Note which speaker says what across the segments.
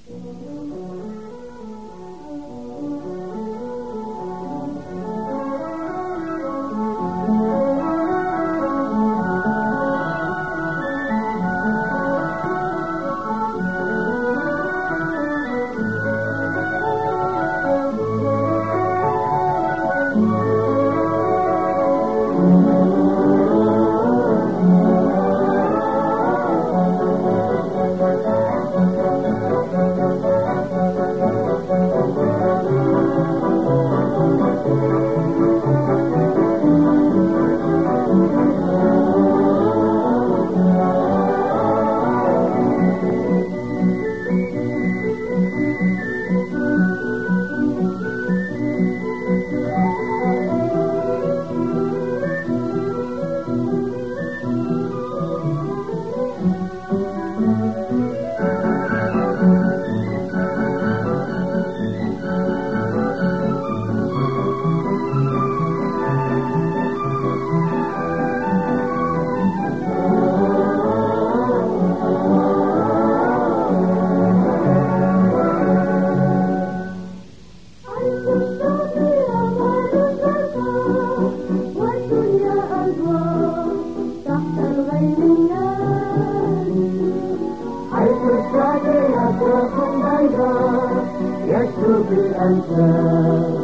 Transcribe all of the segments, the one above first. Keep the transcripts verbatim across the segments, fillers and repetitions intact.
Speaker 1: يشرب الأنفاس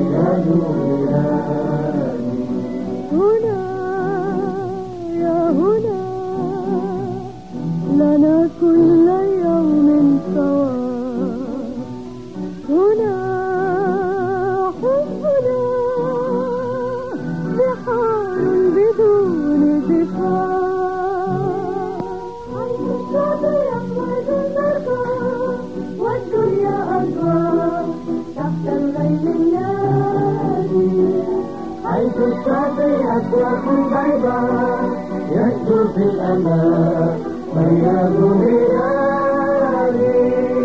Speaker 1: وينوراني.
Speaker 2: هنا يا هنا لنا كل يوم سوا، هنا حبنا بحار بدون دفاع، حيث الشعب يقود المركب والدنيا أنوار تحت الغيم النادي،
Speaker 1: حيث الشعب أسواق بيضاء يشدو في الأمان ويرياض هلالي.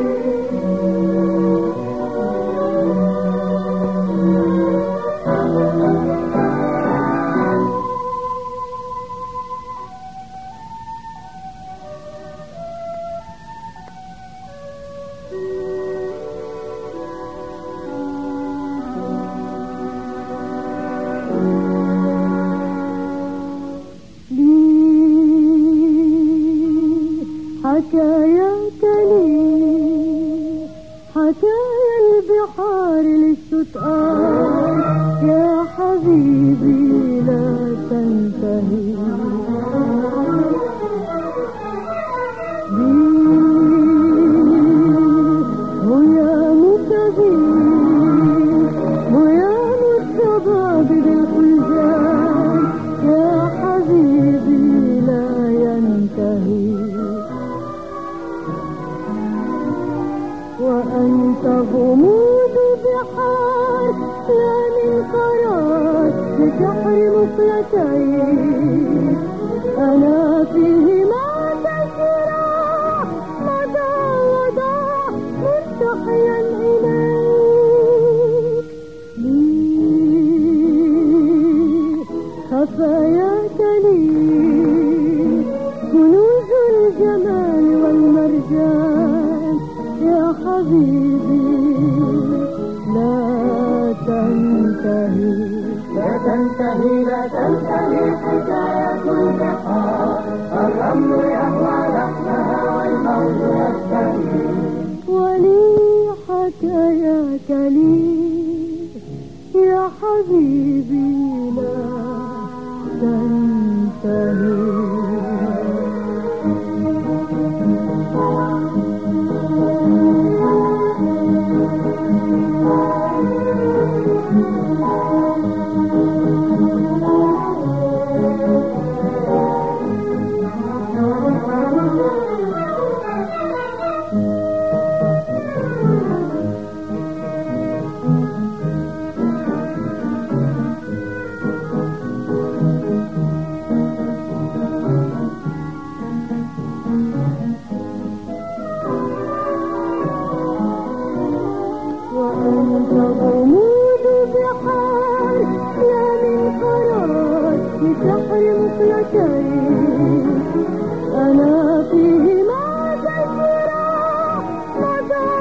Speaker 2: حكاياك لي حكايا البحار للشتآن، يا حبيبي لا تنتهي بي، ويا متغير ويا متباب بالخلجان، يا حبيبي لا ينتهي، وأنت غموض بحار لا من قرار بسحر مقلتين، أنا فيه ما تسرع مدى وداع مستحيا إليك لي، خفاياك لي كنوز الجمال والمرجان، يا حبيبي لا تنتهي
Speaker 1: لا تنتهي لا تنتهي حكاية البحار، الرمل يهوى لحنها والموج يستهي،
Speaker 2: ولي حكاياك لي يا حبيبي لا تنتهي. وأنت غموض بحار لا من قرار بسحر مقلتين، أنا فيه ما تسرع مدى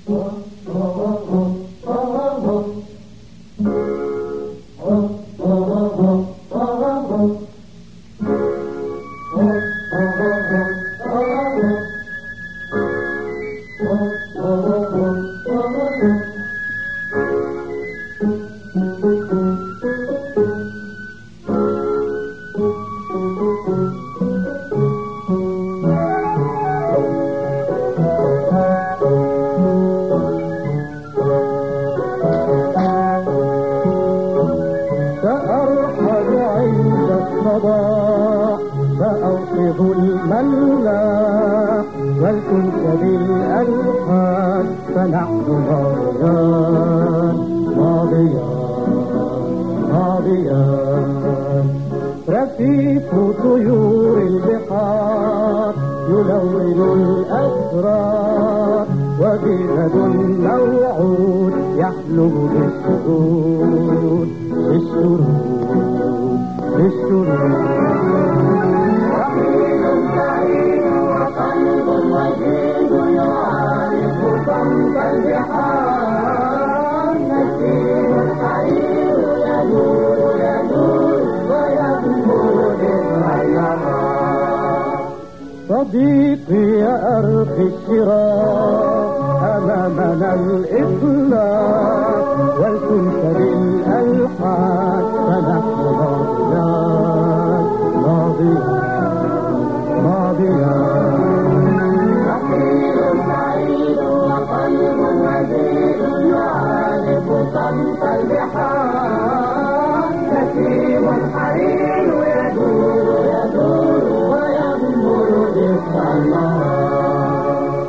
Speaker 1: سأوقظ الملاح والكنت بالألحان فنحن ماضيان ماضيان ماضيان. رفيق طيور البحار يلون الأسرار وبلد موعود يحلم بالسرور بالسرور بالسرور.
Speaker 2: رحيل سعيد وقلب وجيد يعانق صمت البحار نسيم الحرير يدور يدور وينبر بالغيران.
Speaker 1: صديقي أرخي الشراء أمامنا الإطلاق والكنت بالألحان فنحن ماضيان ماضيان ماضيان.
Speaker 2: رحيل سعيد وقلب وجيد يعانق صمت البحار نسيم الحرير يدور يدور وينبر بالغيران.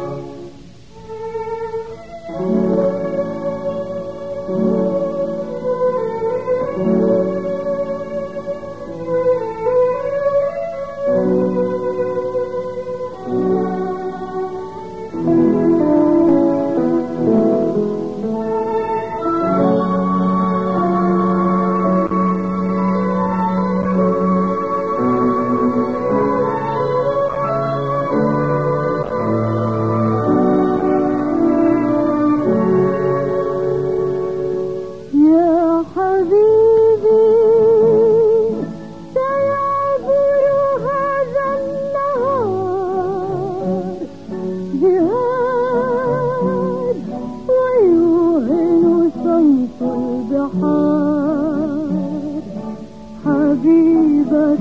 Speaker 2: حبيبة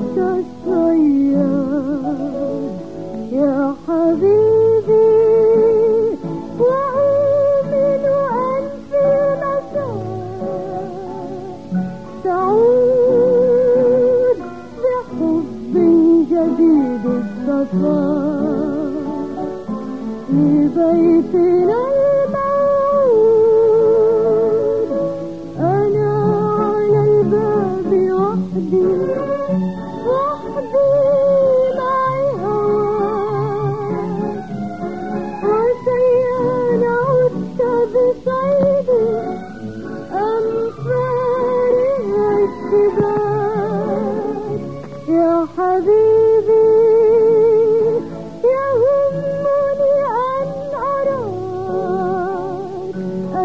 Speaker 2: الصياد يا حبيبي وأؤمن أن في مساء تعود بحب جديد الصفاء لبيتنا الموعود. أنا على الباب وحدي وحدي معي هواك عسيان عدت بصيدي أم فارغ الشباك يا حبيبي. يهمني أن أراك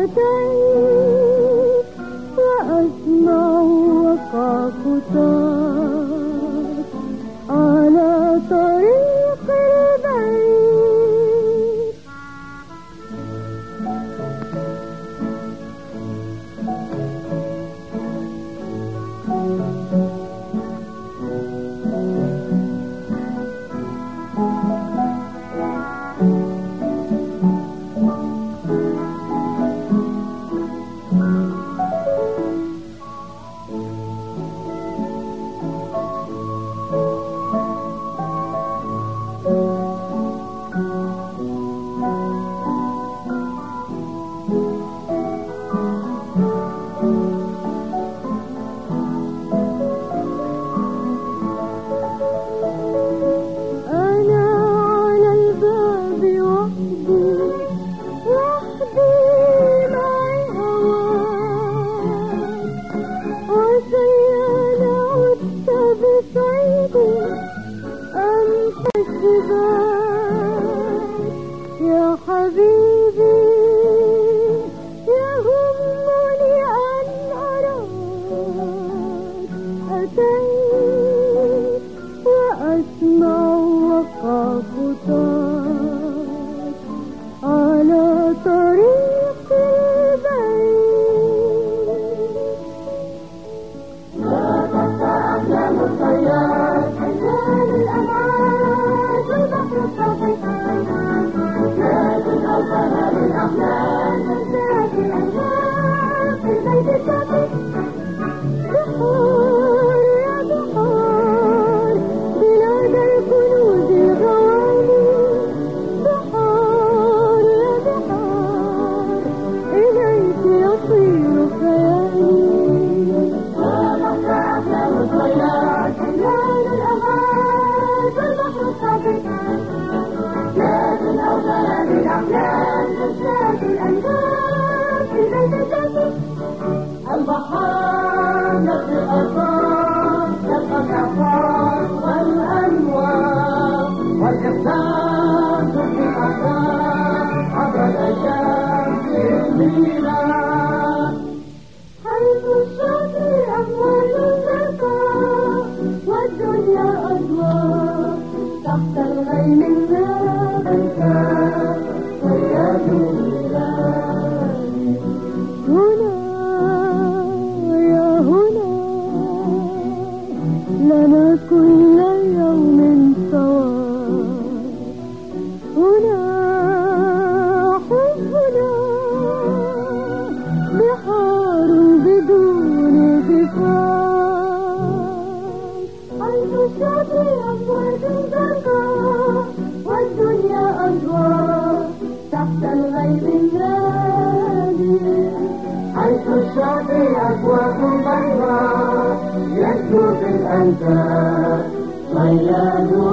Speaker 2: أتيت وأسمع وقع خطاك على طريق البيت. الأنهار في زيت
Speaker 1: البحار نفس الأرض يبقى الأعصار والأنوار والإحساس في الأرض عبر الأيام في الميلاد
Speaker 2: حيث الشاطئ أمواج زرقاء والدنيا أزواج تحت الغيم النار
Speaker 1: أنت صياد البلاد
Speaker 2: هنا يا هنا لنا كل يوم سواء هنا حبنا بحار بدون كفاية حيث الشاطئ أمواج زرقاء والدنيا أزواج تحت الغيم النادي
Speaker 1: حيث الشاطئ أكواخ بيضاء يسكو في الأنفاق صياد